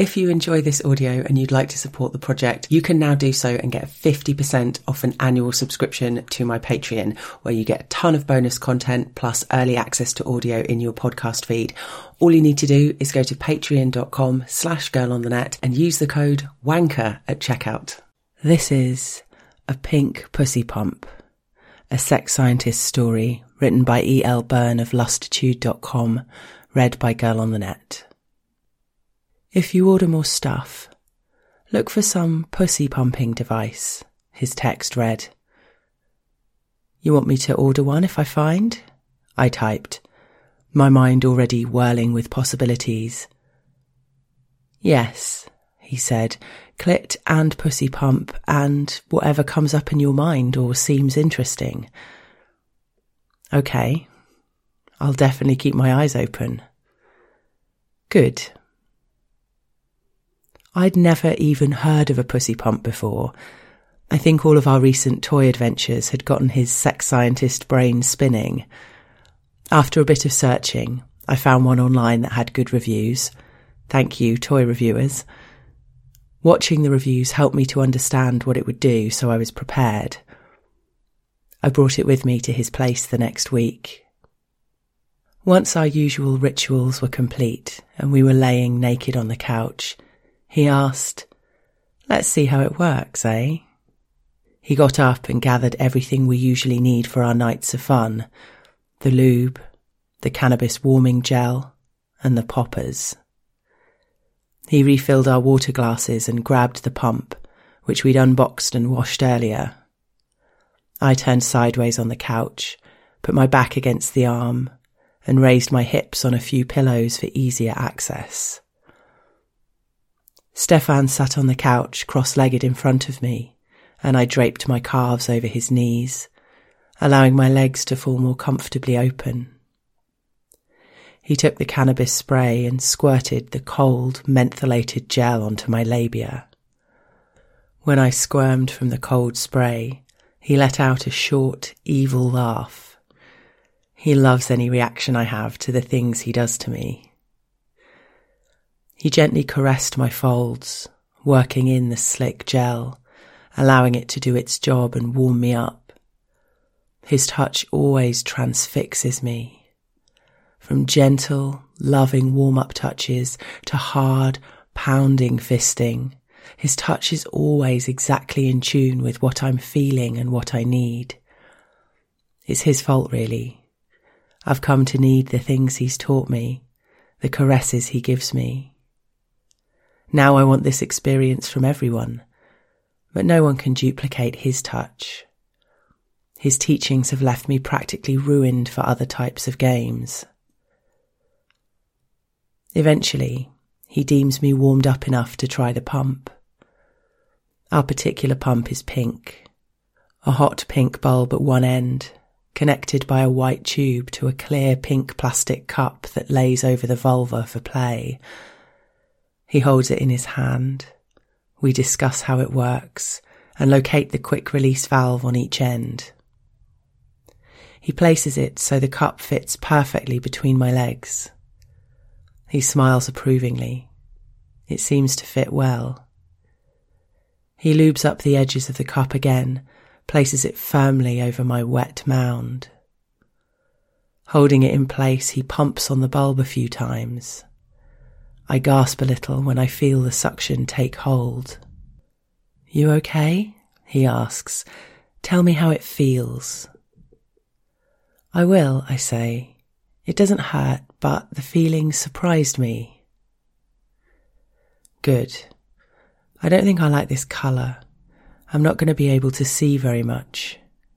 If you enjoy this audio and you'd like to support the project, you can now do so and get 50% off an annual subscription to my Patreon, where you get a ton of bonus content plus early access to audio in your podcast feed. All you need to do is go to patreon.com/girlonthenet and use the code WANKER at checkout. This is A Pink Pussy Pump, a sex scientist story written by E.L. Byrne of Lustitude.com, read by Girl on the Net. If you order more stuff, look for some pussy pumping device, his text read. You want me to order one if I find? I typed, my mind already whirling with possibilities. Yes, he said, clit and pussy pump and whatever comes up in your mind or seems interesting. Okay, I'll definitely keep my eyes open. Good. I'd never even heard of a pussy pump before. I think all of our recent toy adventures had gotten his sex scientist brain spinning. After a bit of searching, I found one online that had good reviews. Thank you, toy reviewers. Watching the reviews helped me to understand what it would do, so I was prepared. I brought it with me to his place the next week. Once our usual rituals were complete and we were laying naked on the couch, he asked, let's see how it works, eh? He got up and gathered everything we usually need for our nights of fun, the lube, the cannabis warming gel, and the poppers. He refilled our water glasses and grabbed the pump, which we'd unboxed and washed earlier. I turned sideways on the couch, put my back against the arm, and raised my hips on a few pillows for easier access. Stefan sat on the couch cross-legged in front of me, and I draped my calves over his knees, allowing my legs to fall more comfortably open. He took the cannabis spray and squirted the cold, mentholated gel onto my labia. When I squirmed from the cold spray, he let out a short, evil laugh. He loves any reaction I have to the things he does to me. He gently caressed my folds, working in the slick gel, allowing it to do its job and warm me up. His touch always transfixes me. From gentle, loving warm-up touches to hard, pounding fisting, his touch is always exactly in tune with what I'm feeling and what I need. It's his fault, really. I've come to need the things he's taught me, the caresses he gives me. Now I want this experience from everyone, but no one can duplicate his touch. His teachings have left me practically ruined for other types of games. Eventually, he deems me warmed up enough to try the pump. Our particular pump is pink, a hot pink bulb at one end, connected by a white tube to a clear pink plastic cup that lays over the vulva for play. He holds it in his hand. We discuss how it works and locate the quick release valve on each end. He places it so the cup fits perfectly between my legs. He smiles approvingly. It seems to fit well. He lubes up the edges of the cup again, places it firmly over my wet mound. Holding it in place, he pumps on the bulb a few times. I gasp a little when I feel the suction take hold. You okay? He asks. Tell me how it feels. I will, I say. It doesn't hurt, but the feeling surprised me. Good. I don't think I like this colour. I'm not going to be able to see very much.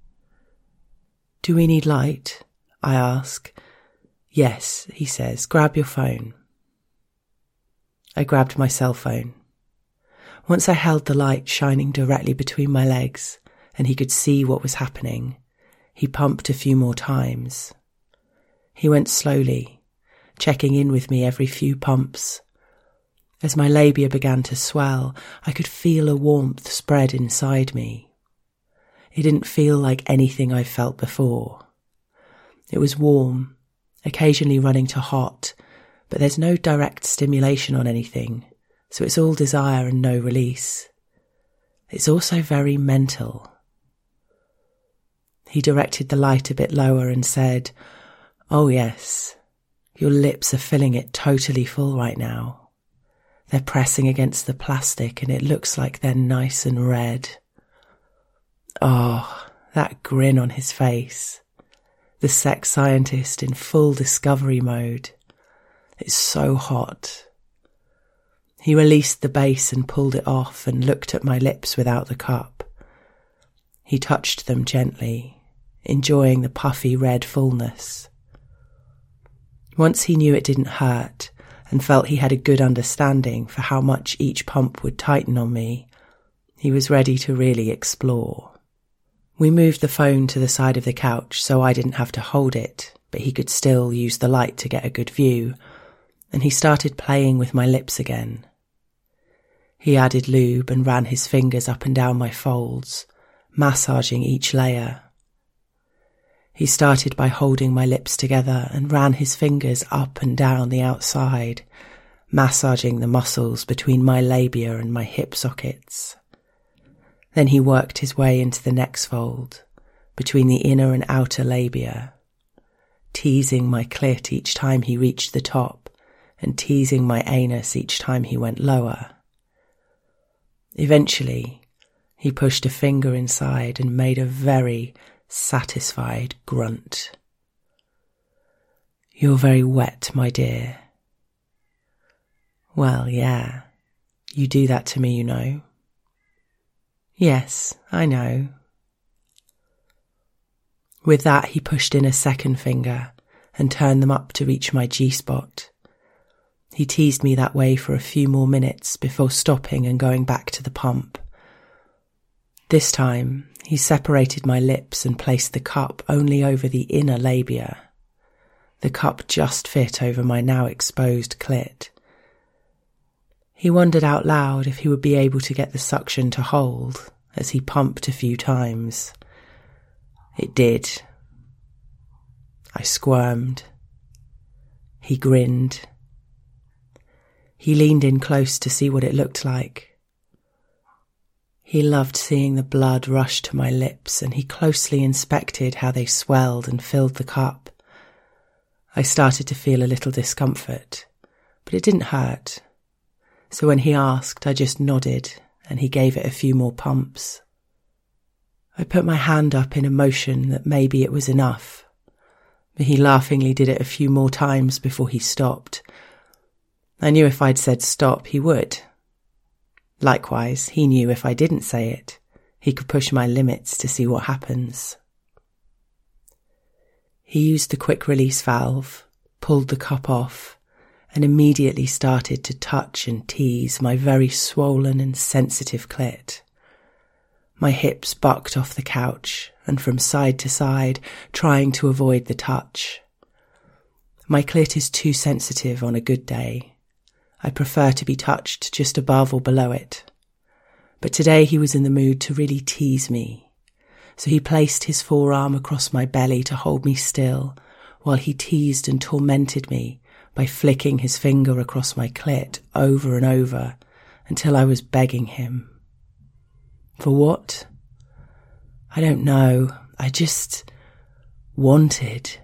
Do we need light? I ask. Yes, he says. Grab your phone. I grabbed my cell phone. Once I held the light shining directly between my legs and he could see what was happening, he pumped a few more times. He went slowly, checking in with me every few pumps. As my labia began to swell, I could feel a warmth spread inside me. It didn't feel like anything I've felt before. It was warm, occasionally running to hot, but there's no direct stimulation on anything, so it's all desire and no release. It's also very mental. He directed the light a bit lower and said, "Oh yes, your lips are filling it totally full right now. They're pressing against the plastic and it looks like they're nice and red." Oh, that grin on his face. The sex scientist in full discovery mode. It's so hot. He released the base and pulled it off and looked at my lips without the cup. He touched them gently, enjoying the puffy red fullness. Once he knew it didn't hurt and felt he had a good understanding for how much each pump would tighten on me, he was ready to really explore. We moved the phone to the side of the couch so I didn't have to hold it, but he could still use the light to get a good view, and he started playing with my lips again. He added lube and ran his fingers up and down my folds, massaging each layer. He started by holding my lips together and ran his fingers up and down the outside, massaging the muscles between my labia and my hip sockets. Then he worked his way into the next fold, between the inner and outer labia, teasing my clit each time he reached the top and teasing my anus each time he went lower. Eventually, he pushed a finger inside and made a very satisfied grunt. "You're very wet, my dear." "Well, yeah, you do that to me, you know." "Yes, I know." With that, he pushed in a second finger and turned them up to reach my G-spot. He teased me that way for a few more minutes before stopping and going back to the pump. This time, he separated my lips and placed the cup only over the inner labia. The cup just fit over my now exposed clit. He wondered out loud if he would be able to get the suction to hold as he pumped a few times. It did. I squirmed. He grinned. He leaned in close to see what it looked like. He loved seeing the blood rush to my lips, and he closely inspected how they swelled and filled the cup. I started to feel a little discomfort, but it didn't hurt. So when he asked, I just nodded, and he gave it a few more pumps. I put my hand up in a motion that maybe it was enough, but he laughingly did it a few more times before he stopped. I knew if I'd said stop, he would. Likewise, he knew if I didn't say it, he could push my limits to see what happens. He used the quick release valve, pulled the cup off, and immediately started to touch and tease my very swollen and sensitive clit. My hips bucked off the couch and from side to side, trying to avoid the touch. My clit is too sensitive on a good day. I prefer to be touched just above or below it. But today he was in the mood to really tease me, so he placed his forearm across my belly to hold me still while he teased and tormented me by flicking his finger across my clit over and over until I was begging him. For what? I don't know. I just wanted.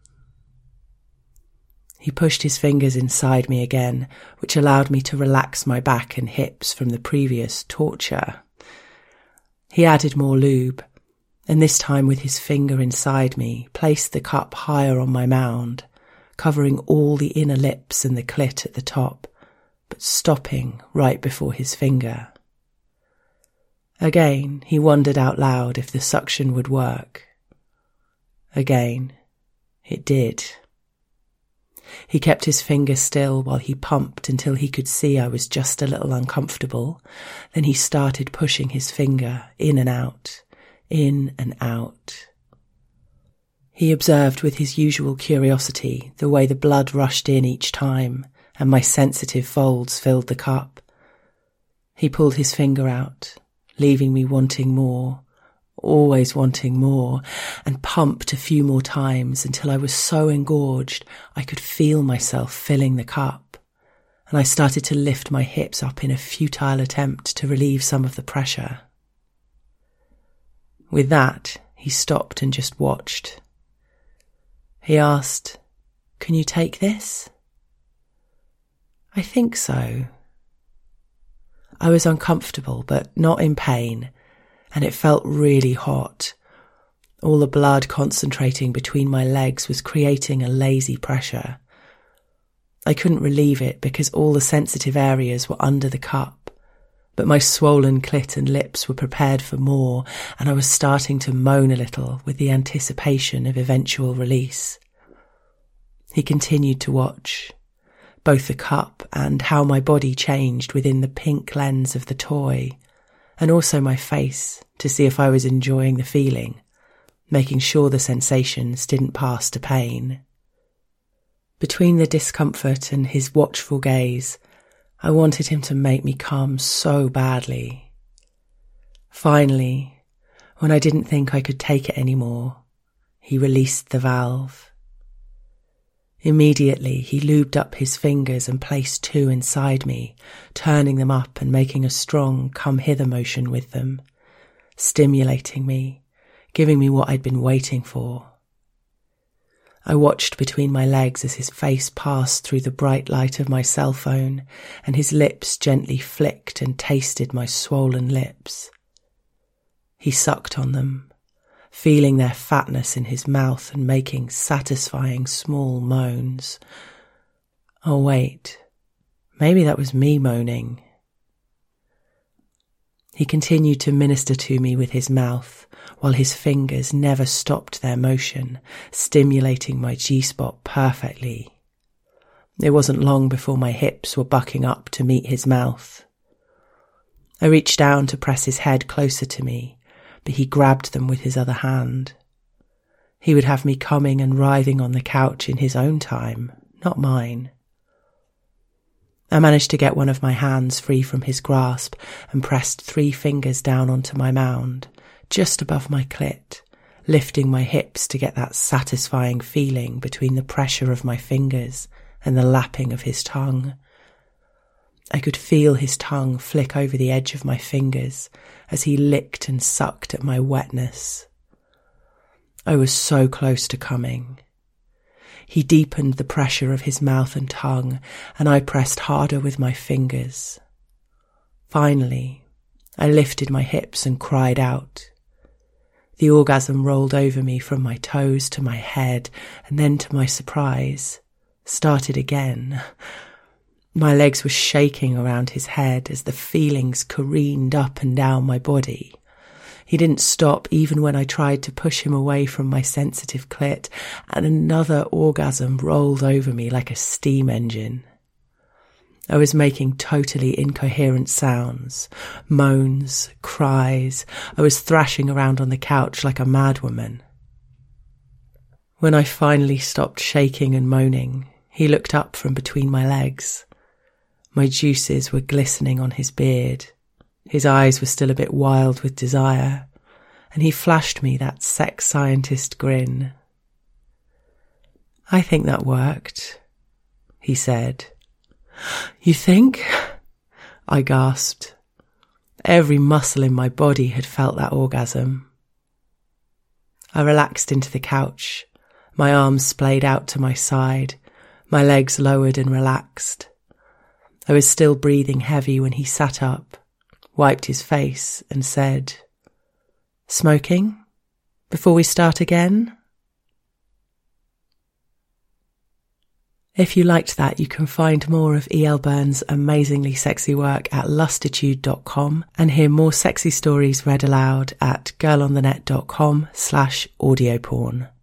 He pushed his fingers inside me again, which allowed me to relax my back and hips from the previous torture. He added more lube, and this time with his finger inside me, placed the cup higher on my mound, covering all the inner lips and the clit at the top, but stopping right before his finger. Again, he wondered out loud if the suction would work. Again, it did. He kept his finger still while he pumped until he could see I was just a little uncomfortable. Then he started pushing his finger in and out, in and out. He observed with his usual curiosity the way the blood rushed in each time and my sensitive folds filled the cup. He pulled his finger out, leaving me wanting more, always wanting more, and pumped a few more times until I was so engorged I could feel myself filling the cup, and I started to lift my hips up in a futile attempt to relieve some of the pressure. With that, he stopped and just watched. He asked, "Can you take this?" "I think so." I was uncomfortable, but not in pain, and it felt really hot. All the blood concentrating between my legs was creating a lazy pressure. I couldn't relieve it because all the sensitive areas were under the cup, but my swollen clit and lips were prepared for more, and I was starting to moan a little with the anticipation of eventual release. He continued to watch, both the cup and how my body changed within the pink lens of the toy, and also my face to see if I was enjoying the feeling, making sure the sensations didn't pass to pain. Between the discomfort and his watchful gaze, I wanted him to make me come so badly. Finally, when I didn't think I could take it anymore, he released the valve. Immediately, he lubed up his fingers and placed 2 inside me, turning them up and making a strong come-hither motion with them, stimulating me, giving me what I'd been waiting for. I watched between my legs as his face passed through the bright light of my cell phone and his lips gently flicked and tasted my swollen lips. He sucked on them, feeling their fatness in his mouth and making satisfying small moans. Oh wait, maybe that was me moaning. He continued to minister to me with his mouth, while his fingers never stopped their motion, stimulating my G-spot perfectly. It wasn't long before my hips were bucking up to meet his mouth. I reached down to press his head closer to me, but he grabbed them with his other hand. He would have me coming and writhing on the couch in his own time, not mine. I managed to get one of my hands free from his grasp and pressed 3 fingers down onto my mound, just above my clit, lifting my hips to get that satisfying feeling between the pressure of my fingers and the lapping of his tongue. I could feel his tongue flick over the edge of my fingers as he licked and sucked at my wetness. I was so close to coming. He deepened the pressure of his mouth and tongue, and I pressed harder with my fingers. Finally, I lifted my hips and cried out. The orgasm rolled over me from my toes to my head, and then, to my surprise, started again. My legs were shaking around his head as the feelings careened up and down my body. He didn't stop even when I tried to push him away from my sensitive clit, and another orgasm rolled over me like a steam engine. I was making totally incoherent sounds, moans, cries. I was thrashing around on the couch like a madwoman. When I finally stopped shaking and moaning, he looked up from between my legs. My juices were glistening on his beard. His eyes were still a bit wild with desire, and he flashed me that sex scientist grin. "I think that worked," he said. "You think?" I gasped. Every muscle in my body had felt that orgasm. I relaxed into the couch, my arms splayed out to my side, my legs lowered and relaxed. I was still breathing heavy when he sat up, wiped his face and said, "Smoking? Before we start again?" If you liked that, you can find more of E.L. Burns' amazingly sexy work at lustitude.com and hear more sexy stories read aloud at girlonthenet.com/audioporn.